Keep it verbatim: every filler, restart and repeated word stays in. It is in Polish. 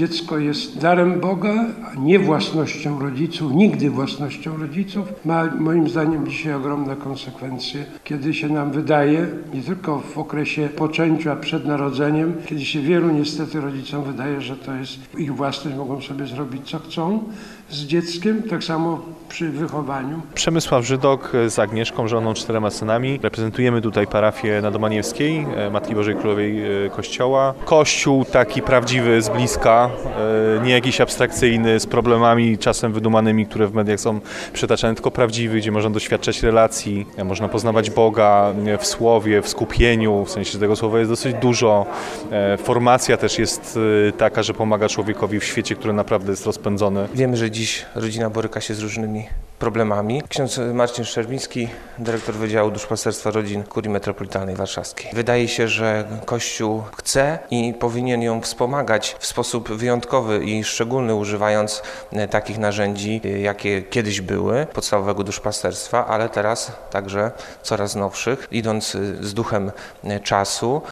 dziecko jest darem Boga, a nie własnością rodziców, nigdy własnością rodziców, ma moim zdaniem dzisiaj ogromne konsekwencje, kiedy się nam wydaje, nie tylko w okresie poczęcia, przed narodzeniem, kiedy się wielu niestety rodzicom wydaje, że to jest ich własność, mogą sobie zrobić co chcą z dzieckiem, tak samo przy wychowaniu. Przemysław Żydok z Agnieszką, żoną, czterema synami. Reprezentujemy tutaj parafię na Domaniewskiej, Matki Bożej Królowej Kościoła. Kościół taki prawdziwy, z bliska, nie jakiś abstrakcyjny, z problemami czasem wydumanymi, które w mediach są przytaczane, tylko prawdziwy, gdzie można doświadczać relacji, można poznawać Boga w słowie, w skupieniu, w sensie tego słowa jest dosyć dużo. Formacja też jest taka, że pomaga człowiekowi w świecie, który naprawdę jest rozpędzony. Wiemy, że dziś rodzina boryka się z różnymi problemami. Ksiądz Marcin Szczerbiński, dyrektor Wydziału Duszpasterstwa Rodzin Kurii Metropolitalnej Warszawskiej. Wydaje się, że Kościół chce i powinien ją wspomagać w sposób wyjątkowy i szczególny, używając takich narzędzi, jakie kiedyś były, podstawowego duszpasterstwa, ale teraz także coraz nowszych, idąc z duchem czasu.